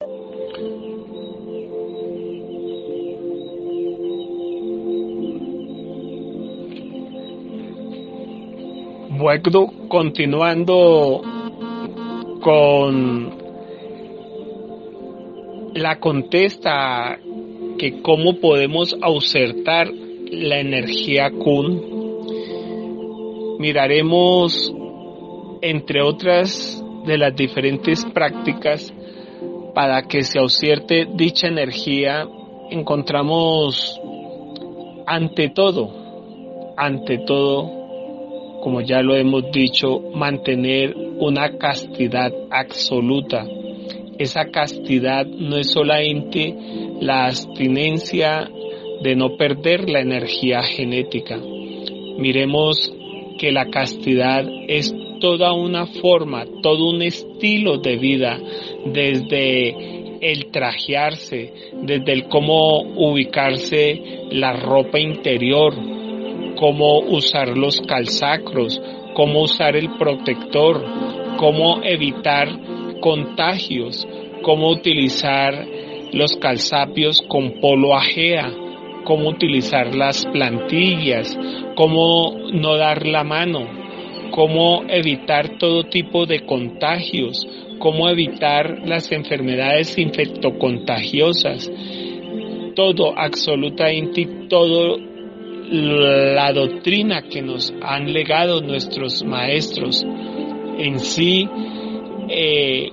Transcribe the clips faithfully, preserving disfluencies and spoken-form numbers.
Bueno, continuando con la contesta que cómo podemos ausertar la energía Kun, miraremos entre otras de las diferentes prácticas para que se auserte dicha energía. Encontramos ante todo, ante todo, como ya lo hemos dicho, mantener una castidad absoluta. Esa castidad no es solamente la abstinencia de no perder la energía genética. Miremos que la castidad es toda una forma, todo un estilo de vida, desde el trajearse, desde el cómo ubicarse la ropa interior, cómo usar los calzacros, cómo usar el protector, cómo evitar contagios, cómo utilizar los calzapios con polo ajea, cómo utilizar las plantillas, cómo no dar la mano, cómo evitar todo tipo de contagios, cómo evitar las enfermedades infectocontagiosas. Todo, absolutamente todo, la doctrina que nos han legado nuestros maestros en sí, eh,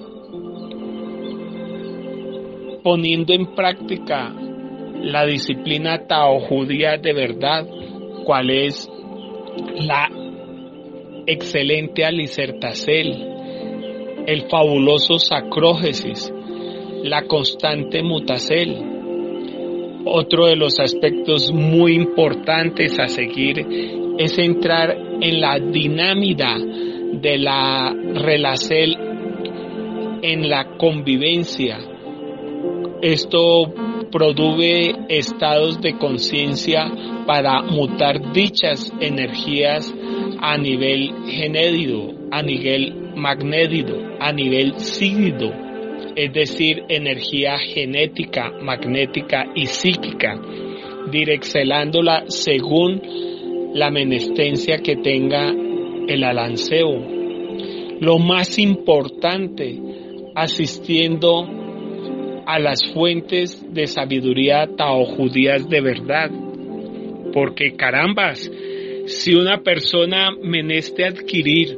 poniendo en práctica la disciplina Tao judía de verdad, cual es la excelente Alicertacel, el fabuloso Sacrógesis, la constante Mutacel. Otro de los aspectos muy importantes a seguir es entrar en la dinámica de la relacel en la convivencia. Esto produce estados de conciencia para mutar dichas energías a nivel genético, a nivel magnético, a nivel psíquico, es decir, energía genética, magnética y psíquica, direccionándola según la menestencia que tenga el alanceo. Lo más importante, asistiendo a las fuentes de sabiduría taojudías de verdad, porque carambas, si una persona meneste adquirir,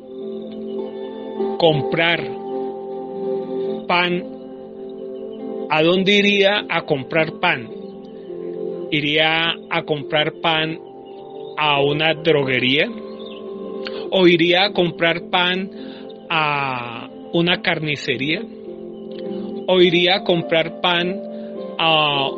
comprar pan, ¿a dónde iría a comprar pan? ¿Iría a comprar pan a una droguería? ¿O iría a comprar pan a una carnicería? ¿O iría a comprar pan a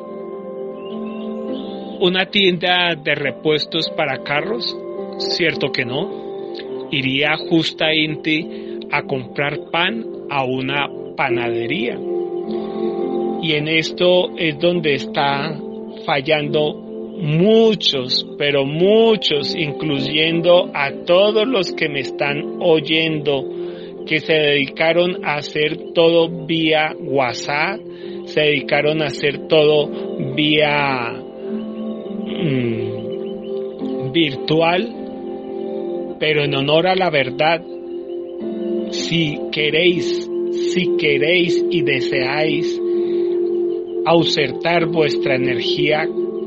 una tienda de repuestos para carros? Cierto que no. Iría justamente a comprar pan a una panadería. Y en esto es donde está fallando muchos, pero muchos, incluyendo a todos los que me están oyendo, que se dedicaron a hacer todo vía WhatsApp, se dedicaron a hacer todo vía mmm, virtual, pero en honor a la verdad, si queréis, si queréis y deseáis ausertar vuestra energía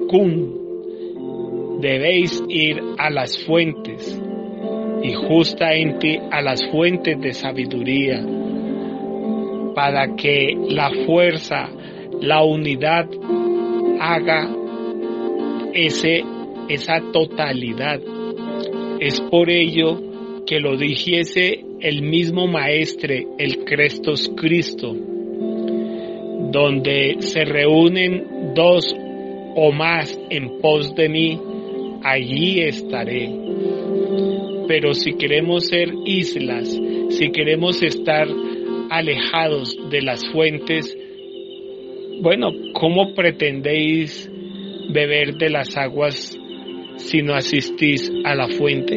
Kun, debéis ir a las fuentes, y justamente a las fuentes de sabiduría, para que la fuerza, la unidad haga ese, esa totalidad. Es por ello que lo dijese el mismo Maestre, el Crestos Cristo, donde se reúnen dos o más en pos de mí, allí estaré. Pero si queremos ser islas, si queremos estar alejados de las fuentes, bueno, ¿cómo pretendéis beber de las aguas si no asistís a la fuente?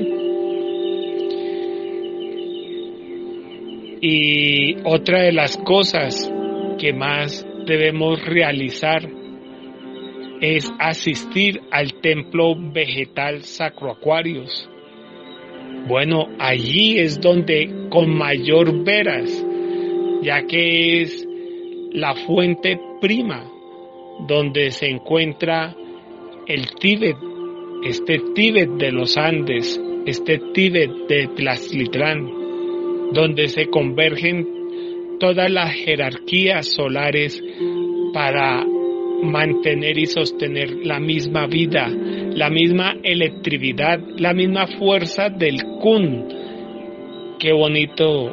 Y otra de las cosas que más debemos realizar es asistir al templo vegetal Sacro Aquarius. Bueno, allí es donde con mayor veras, ya que es la fuente prima donde se encuentra el Tíbet, este Tíbet de los Andes, este Tíbet de Tlaxlitlán, donde se convergen todas las jerarquías solares para mantener y sostener la misma vida, la misma electricidad, la misma fuerza del Kun. Qué bonito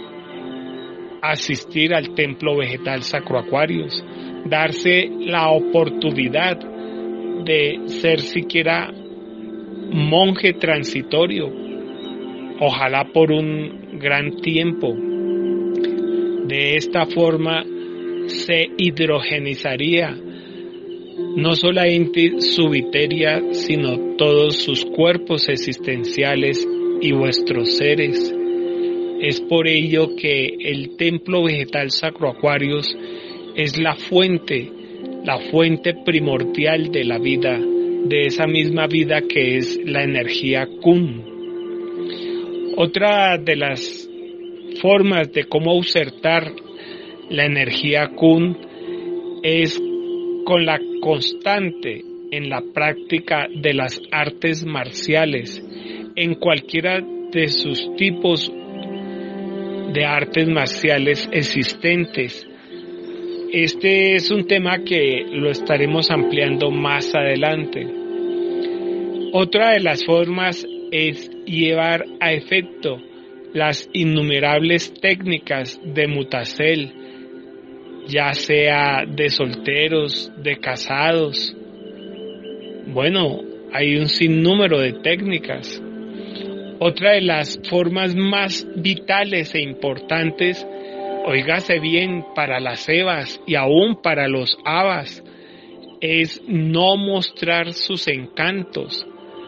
asistir al templo vegetal Sacro Aquarius, darse la oportunidad de ser siquiera monje transitorio, ojalá por un gran tiempo. De esta forma se hidrogenizaría no solamente su viteria, sino todos sus cuerpos existenciales y vuestros seres. Es por ello que el templo vegetal Sacro Aquarius es la fuente, la fuente primordial de la vida, de esa misma vida que es la energía Kun. Otra de las formas de cómo usurtar la energía Kun es con la constante en la práctica de las artes marciales, en cualquiera de sus tipos de artes marciales existentes. Este es un tema que lo estaremos ampliando más adelante. Otra de las formas es llevar a efecto las innumerables técnicas de Mutacel, ya sea de solteros, de casados. Bueno, hay un sinnúmero de técnicas. Otra de las formas más vitales e importantes, óigase bien, para las evas y aún para los abas, es no mostrar sus encantos,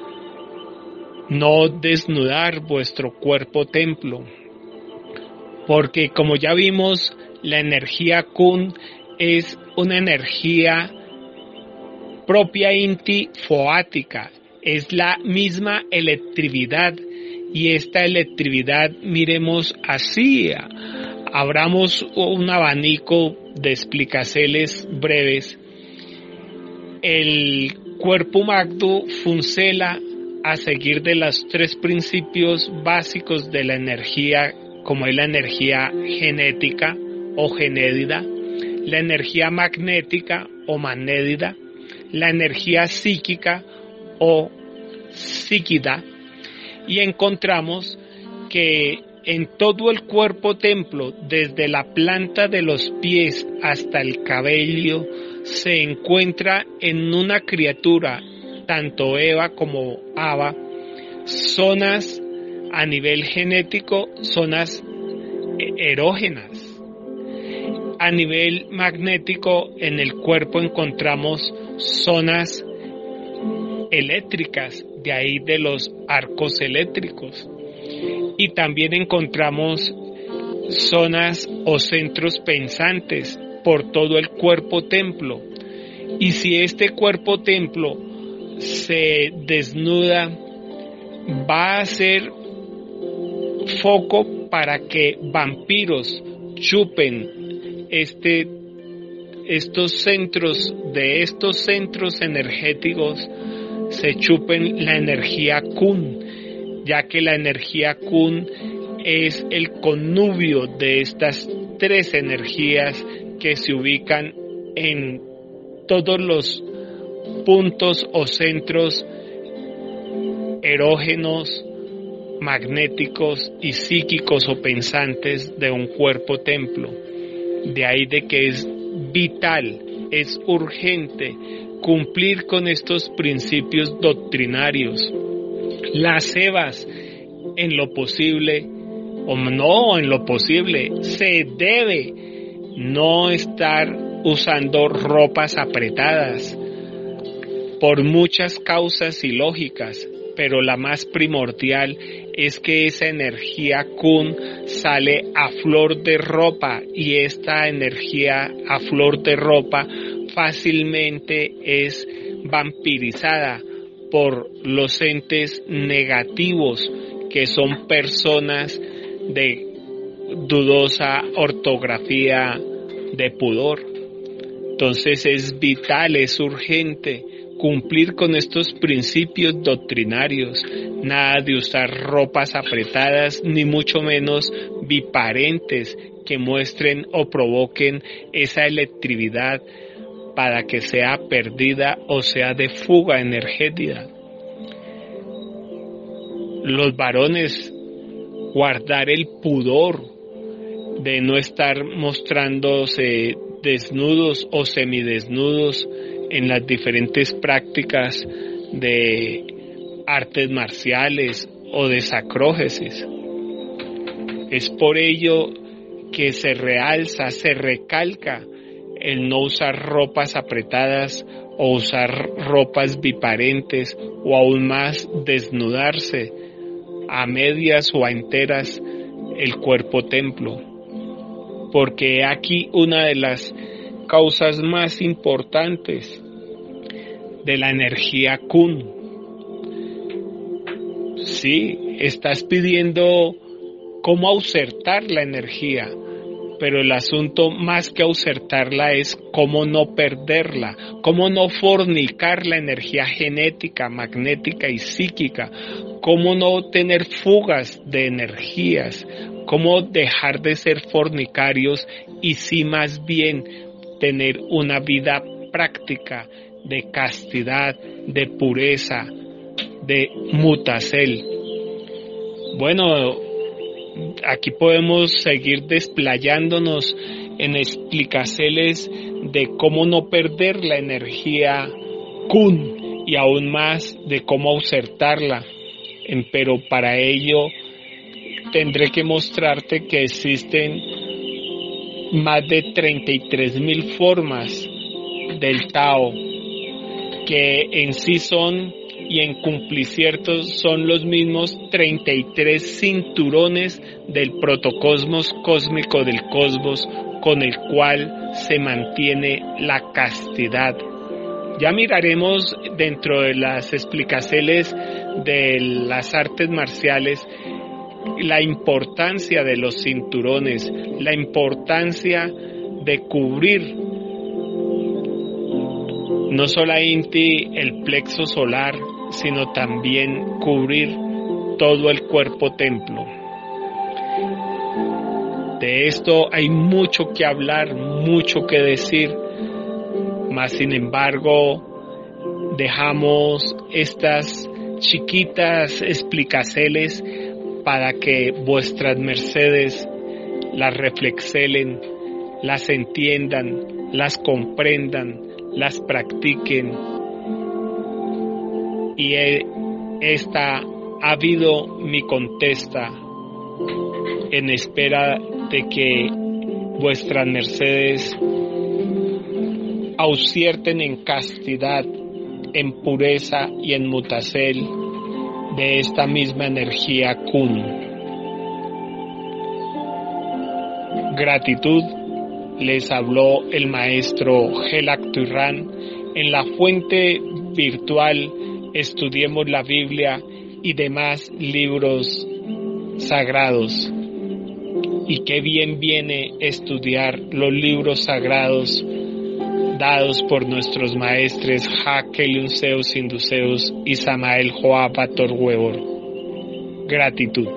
no desnudar vuestro cuerpo templo, porque como ya vimos, la energía Kun es una energía propia inti foática, es la misma electricidad, y esta electricidad, miremos así, abramos un abanico de explicaciones breves. El cuerpo magno funciona a seguir de los tres principios básicos de la energía, como es la energía genética o genédida, la energía magnética o magnédida, la energía psíquica o psíquida, y encontramos que en todo el cuerpo templo, desde la planta de los pies hasta el cabello, se encuentra en una criatura, tanto Eva como Ava, zonas a nivel genético, zonas erógenas. A nivel magnético, en el cuerpo encontramos zonas eléctricas, de ahí de los arcos eléctricos. Y también encontramos zonas o centros pensantes por todo el cuerpo templo. Y si este cuerpo templo se desnuda, va a ser foco para que vampiros chupen este, estos centros, de estos centros energéticos se chupen la energía Kun, ya que la energía Kun es el connubio de estas tres energías que se ubican en todos los puntos o centros erógenos, magnéticos y psíquicos o pensantes de un cuerpo templo. De ahí de que es vital, es urgente cumplir con estos principios doctrinarios. Las evas, en lo posible, o no en lo posible, se debe no estar usando ropas apretadas por muchas causas y lógicas, pero la más primordial es que esa energía Kun sale a flor de ropa, y esta energía a flor de ropa fácilmente es vampirizada por los entes negativos, que son personas de dudosa ortografía, de pudor. Entonces es vital, es urgente cumplir con estos principios doctrinarios, nada de usar ropas apretadas, ni mucho menos biparentes que muestren o provoquen esa electricidad para que sea perdida o sea de fuga energética. Los varones, guardar el pudor de no estar mostrándose desnudos o semidesnudos en las diferentes prácticas de artes marciales o de sacrógesis. Es por ello que se realza, se recalca el no usar ropas apretadas o usar ropas biparentes, o aún más desnudarse a medias o a enteras el cuerpo templo, porque aquí una de las causas más importantes de la energía Kun. Sí, estás pidiendo cómo ausertar la energía, pero el asunto más que ausertarla es cómo no perderla, cómo no fornicar la energía genética, magnética y psíquica, cómo no tener fugas de energías, cómo dejar de ser fornicarios y sí más bien tener una vida práctica de castidad, de pureza, de mutasel. Bueno, aquí podemos seguir desplayándonos en explicaciones de cómo no perder la energía Kun y aún más de cómo ausertarla, pero para ello tendré que mostrarte que existen más de treinta y tres mil formas del Tao, que en sí son y en cumpliciertos son los mismos treinta y tres cinturones del protocosmos cósmico del cosmos, con el cual se mantiene la castidad. Ya miraremos dentro de las explicaciones de las artes marciales la importancia de los cinturones, la importancia de cubrir no solamente el plexo solar, sino también cubrir todo el cuerpo templo. De esto hay mucho que hablar, mucho que decir, mas sin embargo dejamos estas chiquitas explicaciones para que vuestras mercedes las reflexelen, las entiendan, las comprendan, las practiquen. Y esta ha habido mi contesta en espera de que vuestras mercedes ausierten en castidad, en pureza y en mutasel de esta misma energía Kun. Gratitud. Les habló el maestro Gelak Turran en la fuente virtual Estudiemos la Biblia y demás libros sagrados. Y qué bien viene estudiar los libros sagrados dados por nuestros maestres Hakel Zeus Induceus y Samael Joab Ator Huevor. Gratitud.